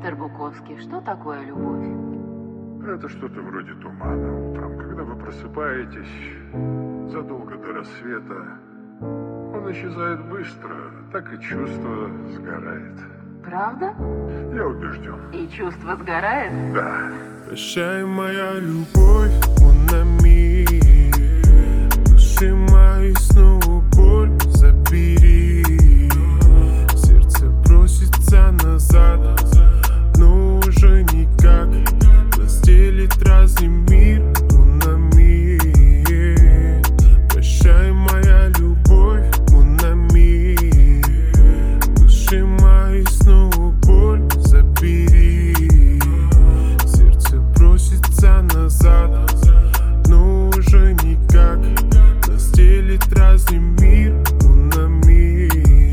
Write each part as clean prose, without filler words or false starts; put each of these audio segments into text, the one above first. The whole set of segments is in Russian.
Мистер Буковский, что такое любовь? Это что-то вроде тумана. Утром, когда вы просыпаетесь, задолго до рассвета, он исчезает быстро, так и чувство сгорает. Правда? Я убежден. И чувство сгорает? Да. Прощай, моя любовь, mon ami. Души мои снова боль забери. Сердце просится назад, но уже никак. Разделит разный мир, mon ami. Прощай, моя любовь, mon ami. Души мои снова боль забери. Сердце просится назад, но уже никак. Разделит разный мир, mon ami.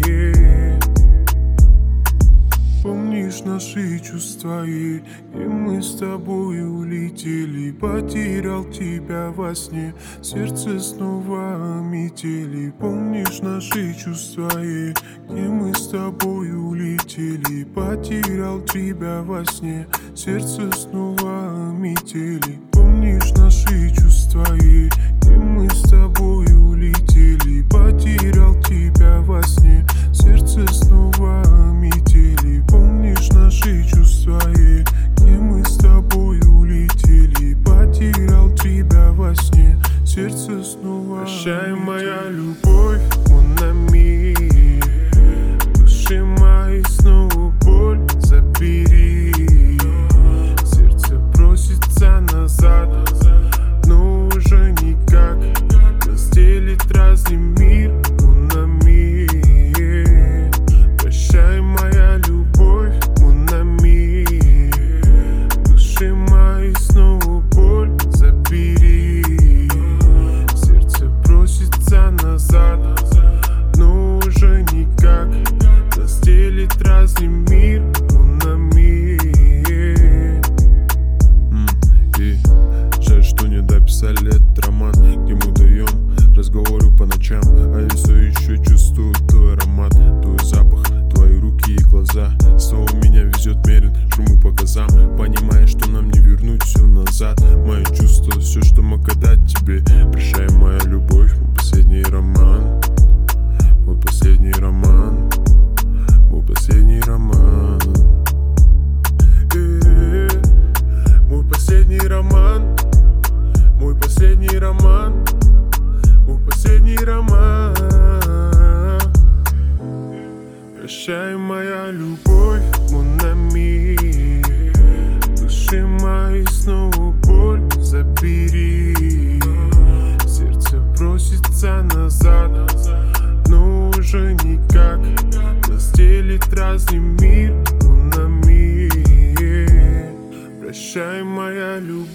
Помнишь наши чувства, и где мы с тобой улетели? Потерял тебя во сне, сердце снова метели. Помнишь наши чувства, и где мы с тобой улетели? Потерял тебя во сне, сердце снова метели. Помнишь наши чувства, и где мы с тобой улетели? Потерял тебя во сне, сердце снова метели. Помнишь наши чувства, и где мы с тобой улетели? Потерял тебя во сне, сердце снова. Прощай, моя любовь, mon ami. Души мои снова боль забери. Сердце просится назад, но уже никак. Разделит разный мир, mon ami. Прощай, моя любовь, mon ami. Души мои снова боль забери. Сердце просится назад, но уже никак. Разделит разный мир, mon ami. И жаль, что не дописали этот роман, где мы даем разговоры по ночам. А я все еще чувствую твой аромат, твой запах, твои руки и глаза. Снова меня везет мерен, шуму по газам, понимая, что нам не вернуть все назад. Мои чувства, все, что мог отдать тебе. Прощай, моя любовь, мой последний роман. Мой последний роман. Мой последний роман. Мой последний роман. Мой последний роман. Мой последний роман. Прощай, моя любовь, mon ami. Души мои снова боль забери. Сердце просится назад, но уже никак. Разделит разный мир, mon ami. Прощай, моя любовь.